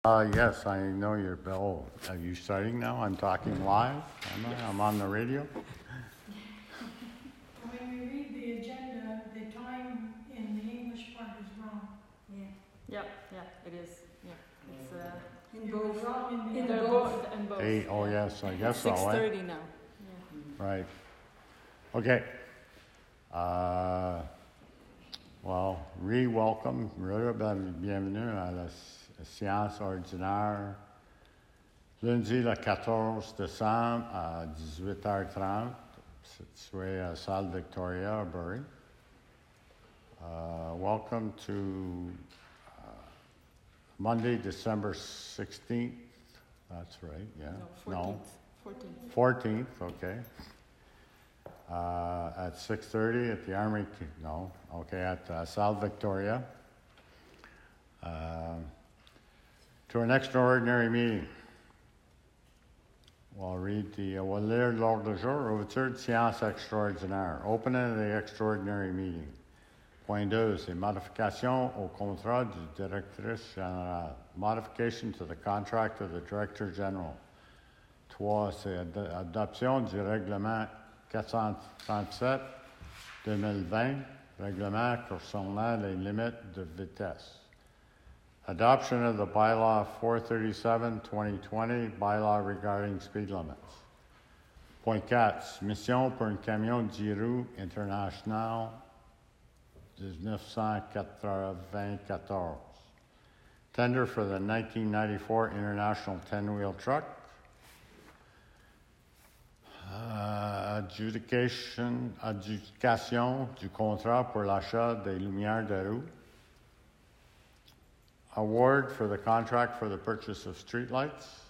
Yes, I know your bell. Are you starting now? I'm talking live. I'm on the radio. When we read the agenda, the time in the English part is wrong. Yeah, it is. Yeah, it's In both. Wrong in both. Hey, oh yes, I guess so. 6:30 now. Yeah. Right. Okay. Welcome, bienvenue à la séance ordinaire lundi le 14 décembre à 18h30, situé à Salle Victoria, Bury. Welcome to Monday, December 16th. That's right, yeah. No, 14th. 14th, okay. At 6:30 at the Army, at Salle Victoria. To an extraordinary meeting. We'll lire l'ordre du jour, ouverture de séance extraordinaire. Opening of the extraordinary meeting. Point 2, c'est modification au contrat du directrice générale. Modification to the contract of the Director General. 3, c'est adoption du règlement 437-2020, règlement concernant les limites de vitesse. Adoption of the bylaw 437-2020, bylaw regarding speed limits. Point 4, mission pour un camion 10 roues international 1994. Tender for the 1994 International 10-wheel truck. Adjudication du contrat pour l'achat des lumières de rue. Award for the contract for the purchase of streetlights.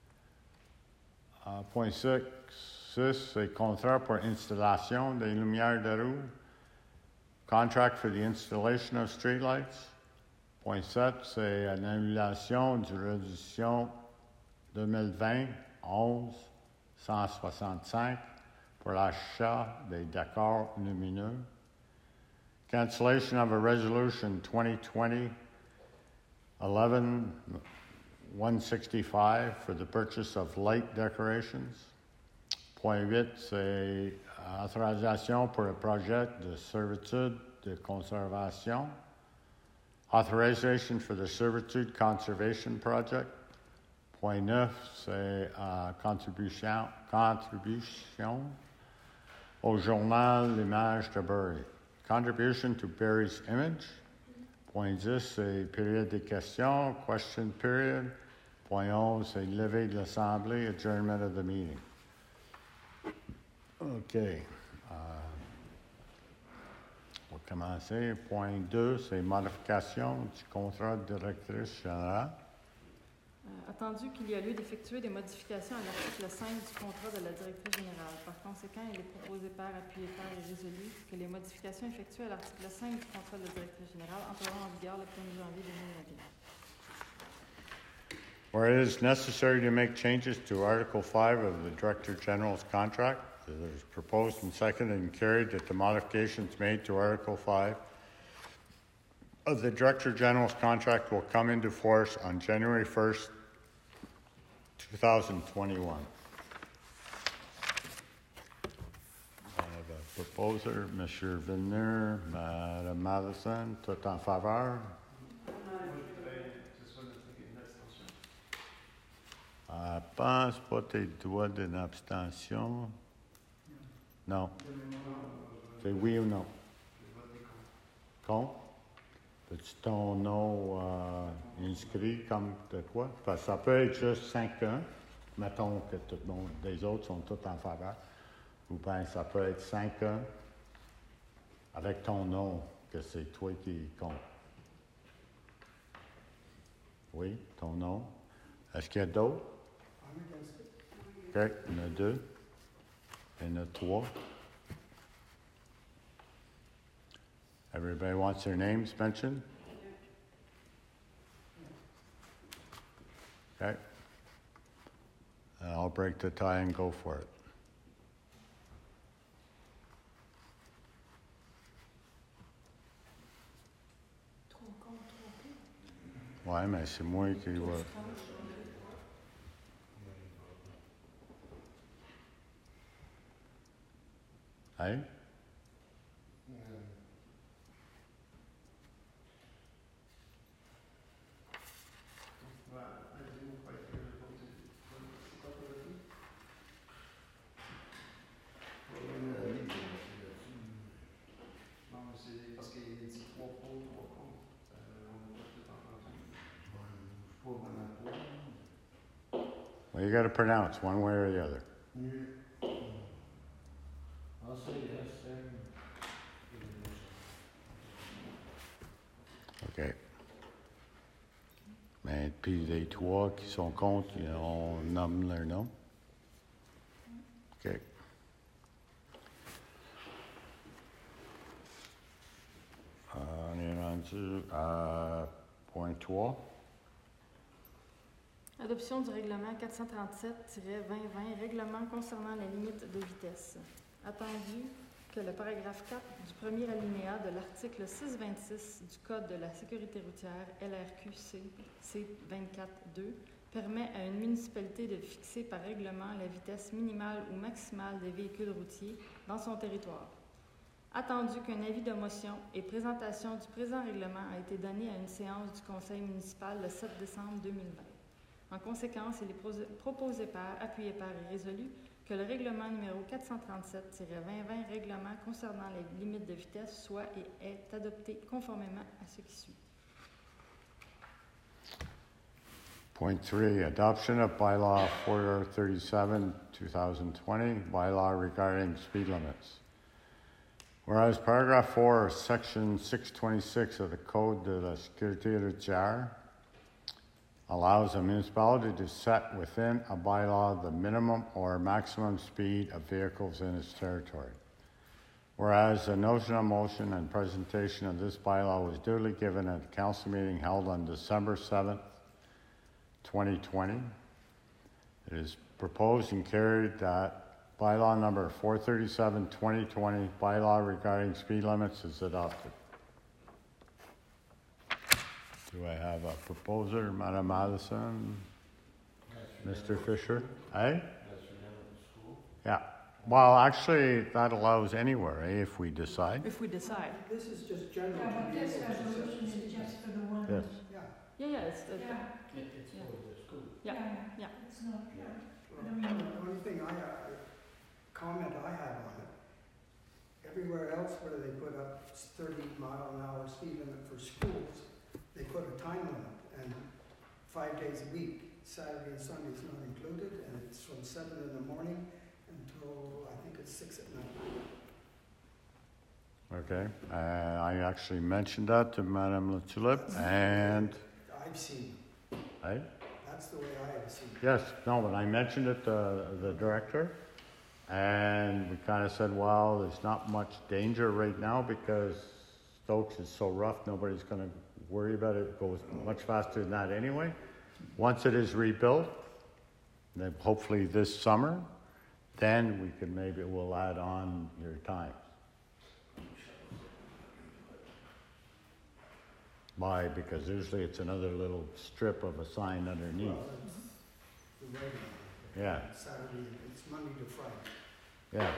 Point 6, c'est contrat pour installation des lumières de rue. Contract for the installation of streetlights. Point 7, c'est une annulation du résolution 2020-11-165 pour l'achat des décors lumineux. Cancellation of a resolution 2020-11-165 for the purchase of light decorations. Point 8, c'est autorisation pour le projet de servitude de conservation. Authorization for the Servitude Conservation Project. Point 9, c'est contribution au journal L'Image de Bury. Contribution to Bury's Image. Point 10, c'est période des questions, question period. Point 11, c'est levée de l'Assemblée, adjournment of the meeting. OK. On va commencer. Point 2, c'est modification du contrat de directrice générale. Attendu qu'il y a lieu d'effectuer des modifications à l'article 5 du contrat de la directrice générale. Par conséquent, il est proposé par appuyé par et résolu que les modifications effectuées à l'article 5 du contrat de la directrice générale entreront en vigueur le 1er janvier 2021. Where it is necessary to make changes to Article 5 of the Director General's contract, it is proposed and seconded and carried that the modifications made to Article 5 of the Director General's contract will come into force on January 1st, 2021. I have a proposer, Mr. Villeneuve, Madame Madison, tout en faveur. Pense pas tes doigts d'une abstention. Non. C'est oui ou non? Contre? As-tu ton nom inscrit comme de quoi? Parce que ça peut être juste 5-1. Mettons que tout le monde, les autres sont tous en faveur. Ou bien ça peut être 5-1 avec ton nom, que c'est toi qui compte. Oui, ton nom. Est-ce qu'il y a d'autres? OK, il y en a 2. Il y en a 3. Everybody wants their names mentioned? Okay. I'll break the tie and go for it. Ouais, mais c'est moi qui va. Hey? Well, you got to pronounce one way or the other. I'll say yes, sir. OK. Mais puis les trois qui sont contre, on nomme leur nom. OK. On est rendu à point 3. Adoption du règlement 437-2020, règlement concernant la limite de vitesse. Attendu que le paragraphe 4 du premier alinéa de l'article 626 du Code de la sécurité routière LRQC C24.2 permet à une municipalité de fixer par règlement la vitesse minimale ou maximale des véhicules routiers dans son territoire. Attendu qu'un avis de motion et présentation du présent règlement a été donné à une séance du Conseil municipal le 7 décembre 2020. En conséquence, il est proposé par, appuyé par et résolu que le règlement numéro 437-2020, règlement concernant les limites de vitesse, soit et est adopté conformément à ce qui suit. Point 3, adoption of bylaw 437, 2020, bylaw regarding speed limits. Whereas paragraph 4, section 626 of the Code de la sécurité routière allows a municipality to set within a bylaw the minimum or maximum speed of vehicles in its territory. Whereas the notion of motion and presentation of this bylaw was duly given at a council meeting held on December 7th, 2020, it is proposed and carried that bylaw number 437-2020, bylaw regarding speed limits, is adopted. Do I have a proposer, Madam Madison? Mr. Fisher? Eh? Yeah. Well, actually, that allows anywhere, if we decide. If we decide. This is just general. Yeah, but this resolution is just for the one. Yes. Yeah. Yeah, it's Yeah, It's Yeah. for the school. Yeah. yeah, Yeah. it's not, Well, I mean- the only thing comment I have on it, everywhere else where they put up 30-mile-an-hour speed limit for schools, they put a time limit, and 5 days a week, Saturday and Sunday is not included, and it's from 7 in the morning until I think it's 6 at night. Okay. I actually mentioned that to Madame La Tulipe, and... I've seen it. Eh? That's the way I have seen it. Yes, no, but I mentioned it to the director, and we kind of said, well, there's not much danger right now because Stokes is so rough, nobody's going to worry about it. It goes much faster than that anyway. Once it is rebuilt, then hopefully this summer, then we can we'll add on your times. Why? Because usually it's another little strip of a sign underneath. Well, it's the regular. Yeah, Saturday, it's Monday to Friday. yeah.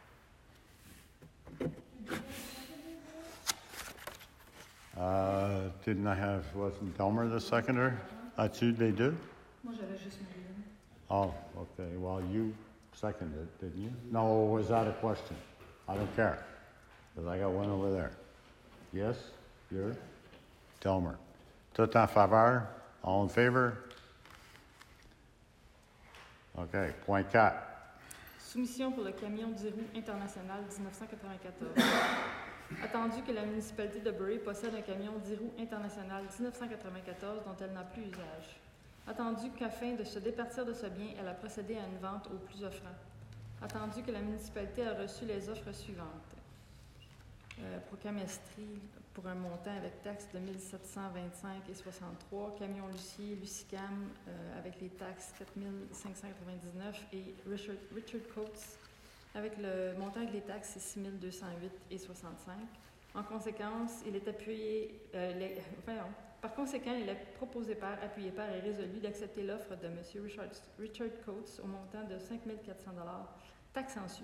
Wasn't Delmer the seconder? That's who they do? Moi, j'avais juste Marilyn. Oh, okay. Well, you seconded it, didn't you? No, was that a question? I don't care. Because I got one over there. Yes? You're? Delmer. Tout en faveur? All in favor? Okay. Point 4. Soumission pour le camion 10 roues international 1994. Attendu que la municipalité de Bury possède un camion 10 roues international 1994 dont elle n'a plus usage. Attendu qu'afin de se départir de ce bien, elle a procédé à une vente au plus offrant. Attendu que la municipalité a reçu les offres suivantes. Procamestrie pour un montant avec taxes de 1725 et 63, Camion Lucie, Lucicam avec les taxes 4599 et Richard Coates avec le montant avec les taxes c'est 6208 et 65. En conséquence, il est appuyé Par conséquent, il est proposé par, appuyé par et résolu d'accepter l'offre de M. Richard Coates au montant de 5 400 taxes en su.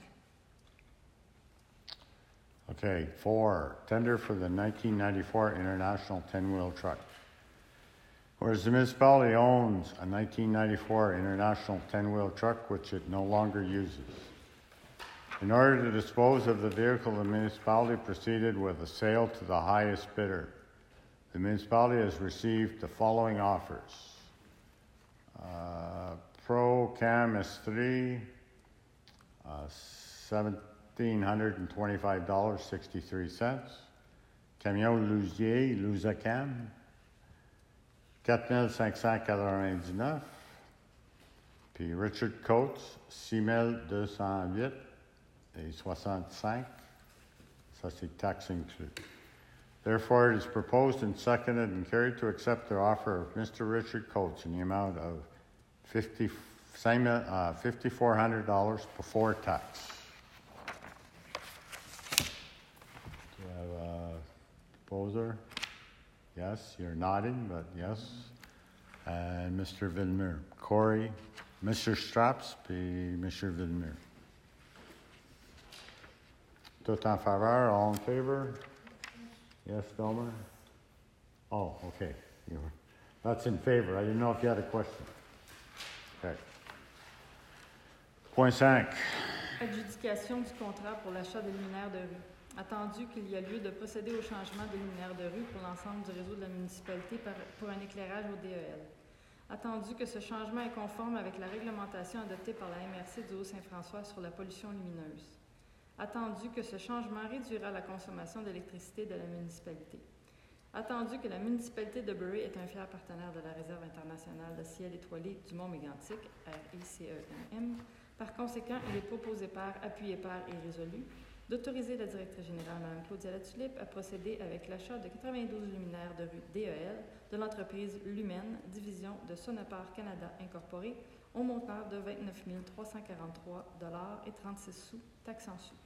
Okay, 4, tender for the 1994 International 10-wheel truck. Whereas the municipality owns a 1994 International 10-wheel truck which it no longer uses. In order to dispose of the vehicle, the municipality proceeded with a sale to the highest bidder. The municipality has received the following offers. Pro Cam S3, $1,725.63. Camion Lousier, Lusacam, $4,599. Puis Richard Coates, $6,208.65. Ça, c'est taxe inclus. Therefore, it is proposed and seconded and carried to accept the offer of Mr. Richard Coates in the amount of $5,400 before tax. Do you have a proposer? Yes, you're nodding, but yes. And Mr. Villemur. Corey, Mr. Straps, puis Mr. Villemur. Tout en faveur, all in favor? Yes, Domer? Oh, okay. That's in favor. I didn't know if you had a question. Okay. Point 5. Adjudication du contrat pour l'achat des luminaires de rue. Attendu qu'il y a lieu de procéder au changement des luminaires de rue pour l'ensemble du réseau de la municipalité pour un éclairage au DEL. Attendu que ce changement est conforme avec la réglementation adoptée par la MRC du Haut-Saint-François sur la pollution lumineuse. Attendu que ce changement réduira la consommation d'électricité de la municipalité. Attendu que la municipalité de Bury est un fier partenaire de la Réserve internationale de ciel étoilé du Mont-Mégantic, RICEMM. Par conséquent, il est proposé par, appuyé par et résolu d'autoriser la directrice générale, Mme Claudia Latulippe, à procéder avec l'achat de 92 luminaires de rue DEL de l'entreprise Lumen, division de Sonopar Canada Incorporé, au montant de 29 343,36 taxes en su.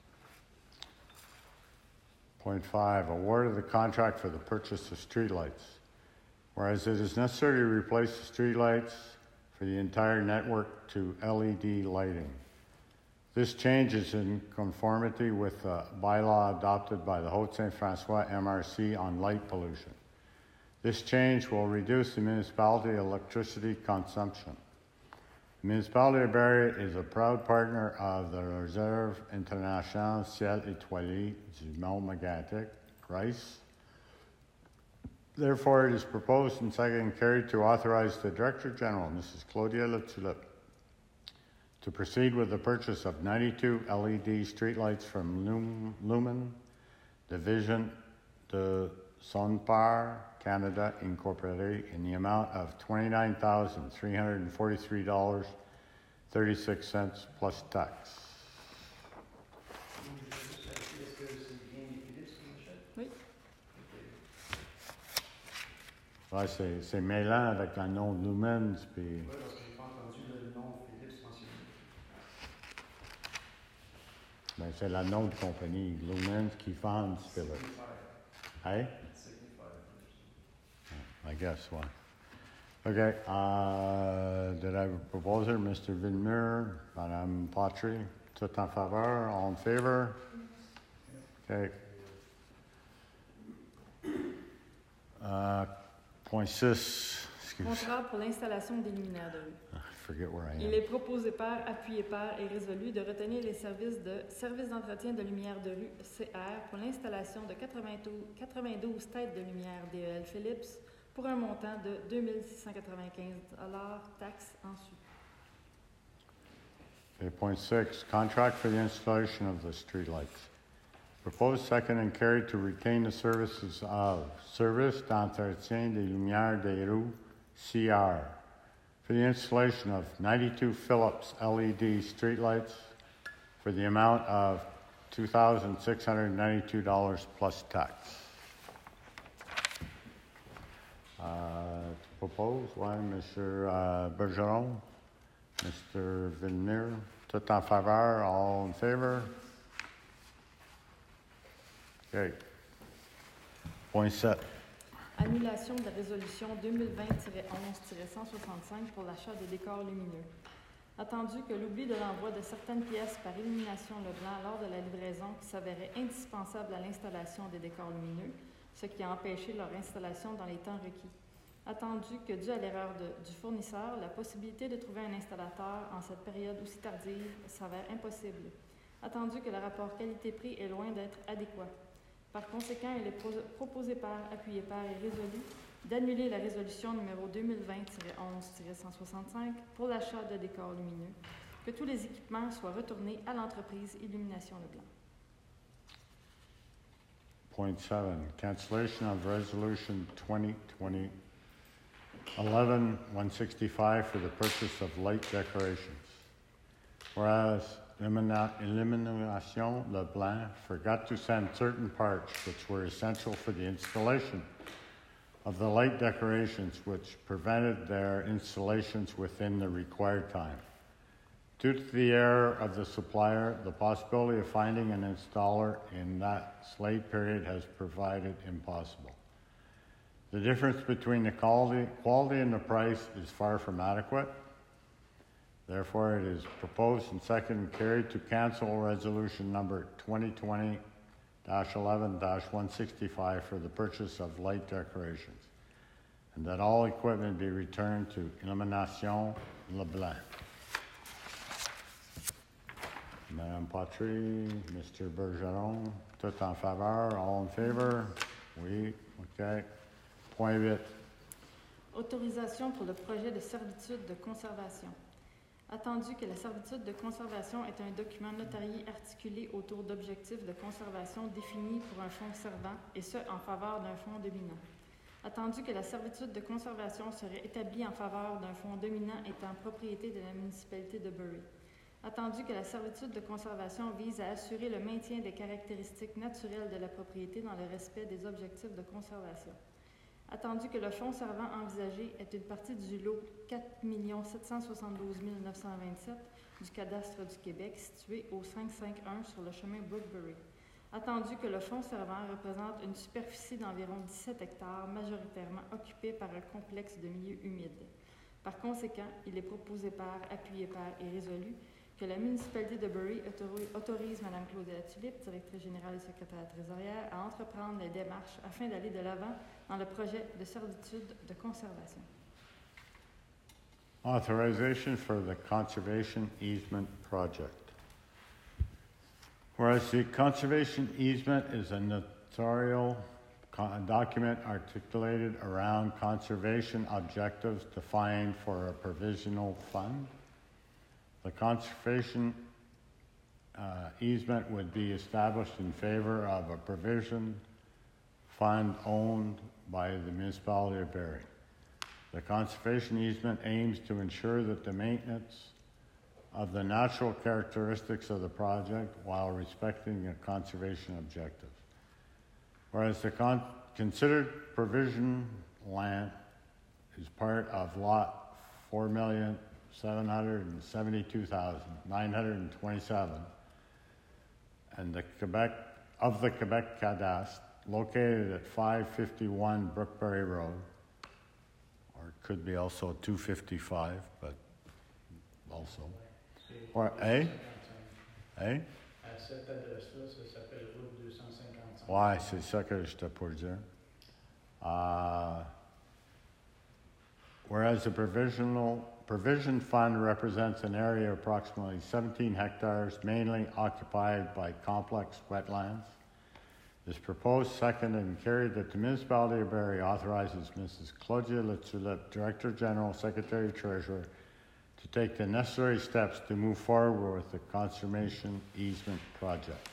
Point 5, award of the contract for the purchase of streetlights. Whereas it is necessary to replace the streetlights for the entire network to LED lighting. This change is in conformity with the bylaw adopted by the Haute-Saint-François MRC on light pollution. This change will reduce the municipality electricity consumption. The municipality of Barrie is a proud partner of the Réserve internationale ciel étoilé du Mont-Mégantic, RICE. Therefore, it is proposed and seconded and carried to authorize the Director General, Mrs. Claudia Latulippe, to proceed with the purchase of 92 LED streetlights from Lumen, Division de Sonopar Canada Incorporated, in the amount of $29,343.36 plus tax. Oui. Ouais, c'est mêlant avec le nom de Lumens, puis... Oui, parce que j'ai pas entendu le nom Philips mentionné. Ben, c'est le nom de compagnie, Lumens, qui fonde Philips. Hey? I guess one. Okay, did I have a proposer? Mr. Villemur, Madame Patry, tout en faveur, all in favor? Okay. Point 6, excuse me. Contrat pour l'installation des luminaires de rue. I forget where I Il am. est proposé par, appuyé par et résolu de retenir les services d'entretien de lumière de rue, CR, pour l'installation de 92 têtes de lumière DEL Philips pour un montant de 2 695 taxes en su. Okay, point 6, contract for the installation of the streetlights. Proposed, second, and carried to retain the services of Service d'entretien des lumières des rues, CR, for the installation of 92 Philips LED streetlights for the amount of $2,692 plus tax. To propose, why, Mr. Bergeron, Mr. Villeneuve, tout en faveur, all in favor? Okay. Point 7. Annulation de la résolution 2020-11-165 pour l'achat de décors lumineux. Attendu que l'oubli de l'envoi de certaines pièces par Illumination Leblanc lors de la livraison qui s'avérait indispensable à l'installation des décors lumineux, ce qui a empêché leur installation dans les temps requis. Attendu que, dû à l'erreur du fournisseur, la possibilité de trouver un installateur en cette période aussi tardive s'avère impossible. Attendu que le rapport qualité-prix est loin d'être adéquat. Par conséquent, il est proposé par, appuyé par et résolu d'annuler la résolution numéro 2020-11-165 pour l'achat de décors lumineux, que tous les équipements soient retournés à l'entreprise Illumination Leblanc. Point 7, cancellation of resolution 2020-11-165 for the purchase of light decorations. Whereas Illumination Leblanc forgot to send certain parts which were essential for the installation of the light decorations, which prevented their installations within the required time. Due to the error of the supplier, the possibility of finding an installer in that late period has provided impossible. The difference between the quality and the price is far from adequate. Therefore, it is proposed and seconded and carried to cancel resolution number 2020-11-165 for the purchase of light decorations, and that all equipment be returned to Illumination Leblanc. Madame Patry, Mr. Bergeron, tout en faveur, all in favor? Oui, OK. Point 8. Autorisation pour le projet de servitude de conservation. Attendu que la servitude de conservation est un document notarié articulé autour d'objectifs de conservation définis pour un fonds servant, et ce, en faveur d'un fonds dominant. Attendu que la servitude de conservation serait établie en faveur d'un fonds dominant étant propriété de la municipalité de Bury. Attendu que la servitude de conservation vise à assurer le maintien des caractéristiques naturelles de la propriété dans le respect des objectifs de conservation. Attendu que le fonds servant envisagé est une partie du lot 4 772 927 du cadastre du Québec situé au 551 sur le chemin Brookbury. Attendu que le fonds servant représente une superficie d'environ 17 hectares majoritairement occupée par un complexe de milieux humides. Par conséquent, il est proposé par, appuyé par et résolu que la municipalité de Bury autorise Mme Claudia Tulipe, directrice générale et secrétaire trésorière, à entreprendre les démarches afin d'aller de l'avant dans le projet de servitude de conservation. Authorization for the Conservation Easement Project. Whereas the conservation easement is a notarial document articulated around conservation objectives defined for a provisional fund, the conservation easement would be established in favor of a provision fund owned by the municipality of Barrie. The conservation easement aims to ensure that the maintenance of the natural characteristics of the project while respecting the conservation objectives. Whereas the considered provision land is part of lot 4,772,927 and the Quebec Cadastre located at 551 Brookbury Road, or it could be also 255, but also. Or A? A? À cette adresse-là, ça s'appelle route 255. Ouais, c'est ça que j'étais pour dire. Whereas the provision fund represents an area of approximately 17 hectares, mainly occupied by complex wetlands, is proposed, seconded, and carried that the municipality of Barrie authorizes Mrs. Claudia Tulipe, Director General, Secretary Treasurer, to take the necessary steps to move forward with the conservation easement project.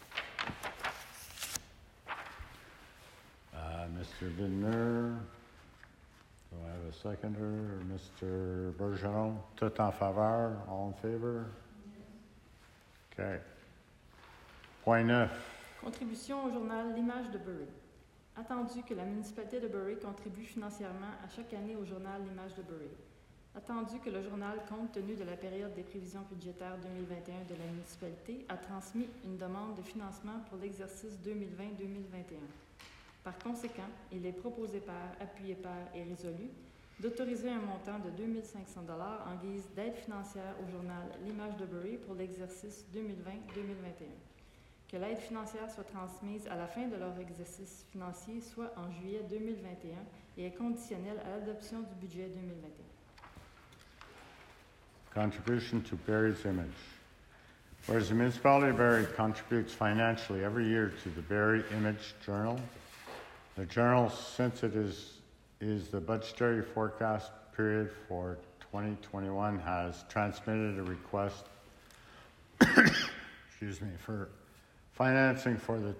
Mr. Villeneuve, do I have a seconder? Or Mr. Bergeron? Tout en faveur? All in favor? Okay. Point 9. Contribution au journal L'Image de Bury. Attendu que la municipalité de Bury contribue financièrement à chaque année au journal L'Image de Bury. Attendu que le journal, compte tenu de la période des prévisions budgétaires 2021 de la municipalité, a transmis une demande de financement pour l'exercice 2020-2021. Par conséquent, il est proposé par, appuyé par et résolu d'autoriser un montant de 2 500 $ en guise d'aide financière au journal L'Image de Bury pour l'exercice 2020-2021. Que l'aide financière soit transmise à la fin de leur exercice financier, soit en juillet 2021, et est conditionnelle à l'adoption du budget 2021. Contribution to Barry's Image. Whereas the municipality of Barry contributes financially every year to the Barry Image Journal, the journal, since it is the budgetary forecast period for 2021, has transmitted a request for financing for the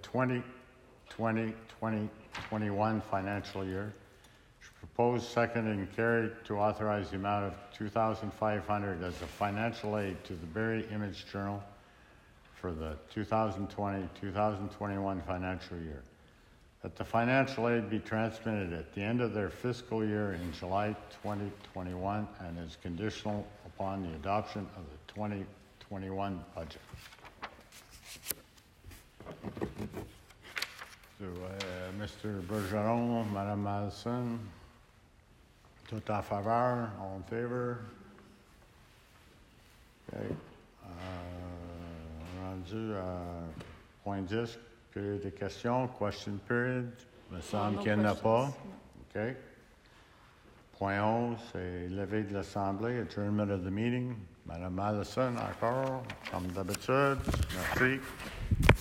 2020-2021 financial year. Proposed, seconded, and carried to authorize the amount of $2,500 as a financial aid to the Barry Image Journal for the 2020-2021 financial year. That the financial aid be transmitted at the end of their fiscal year in July 2021 and is conditional upon the adoption of the 2021 budget. So, Mr. Bergeron, Madame Madison, tout en faveur, all in favor? Okay. Rendu à point 10, période de questions, question period. Il me semble qu'il n'y en a pas. OK. Point 11, c'est levée de l'Assemblée, adjournment of the meeting. Madame Madison, encore, comme d'habitude. Merci.